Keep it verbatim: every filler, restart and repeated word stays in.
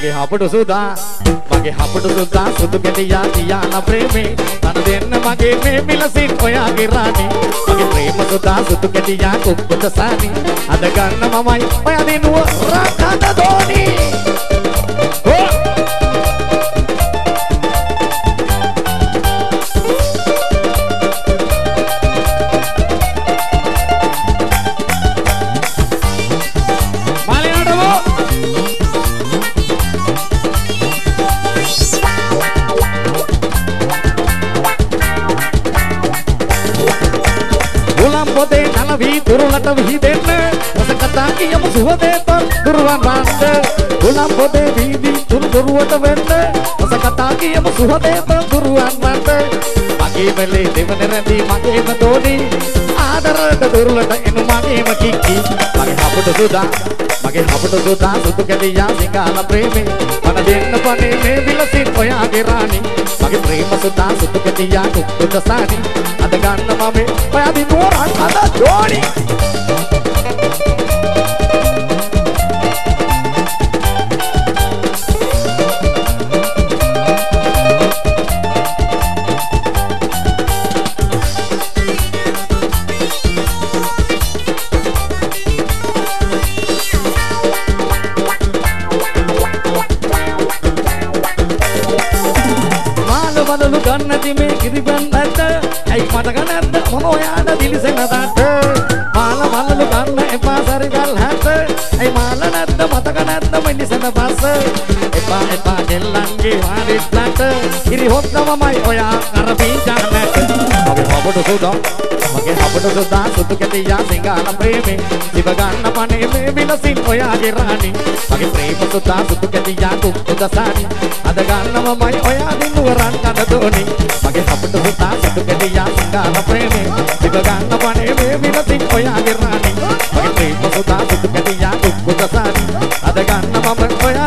මගේ හපුට සුදා මගේ හපුට සුදා සුදු කැටියා තියාන ප්‍රේමේ තන දෙන්න මගේ මේ මිලසින් ඔයාගේ රාණි මගේ ප්‍රේම සුදා සුදු කැටියා කුක්කුට සානි අද ගන්න මමයි ඔයා දිනුව රාකඳ දෝනි පොතේ නලවි තුරුලට විහිදෙන්න රස කතා කියමු සුවදේ තොර දුරුවන් වන්ද උලම් පොතේ වීදි තුරු දුරුවට වෙන්න රස කතා කියමු සුවදේ තොර දුරුවන් වන්ද මගේ වෙලේ දෙවන රැඳි මගේම දෝනි ආදරට දුරුලට එනු මගේම කික්කි මගේ හපුට සුදා මගේ හපුට සුදා සුදු කැටියා සිංහල ප්‍රේමේ මන දෙන්න පනේ මේ විලසින් ඔයාගේ රාණි මගේ ප්‍රේම සුදා සුදු කැටියා කුක්කුට සානි අද ගන්න මම ඔයා දිනුව රංගන දෝනි මලු ගන්නති මේ කිරිබන් නැද්ද ඇයි මතක නැද්ද මොන ඔයාට දිලිසෙන දාට මාල මලු ගන්න එපා සරිගල් හැට ඇයි මාල නැද්ද මතක නැද්ද මිනිසන පස්ස එපා එපා දෙල්ලන්ගේ වාරිස්ලට ඉරි හොත්තමමයි ඔයා අර පීචා නැට මගේ හබට සුදා මගේ හබට සුදා සුදු කැටියා සිංහල ප්‍රේමේ දිව ගන්න පනේ මේ විලසින් ඔයාගේ රාණි මගේ ප්‍රේම සුදා සුදු කැටියා කුක්කුට සානි අද ගන්න මමයි ඔයා දිනුව රංගන දෝනි මගේ හපුට සුදා සුදු කැටියා සිංහල ප්‍රේමේ දිව ගන්න පනේ මේ විලසින් ඔයාගේ රාණි මගේ ප්‍රේම සුදා සුදු කැටියා කුක්කුට සානි අද ගන්න මම ඔයා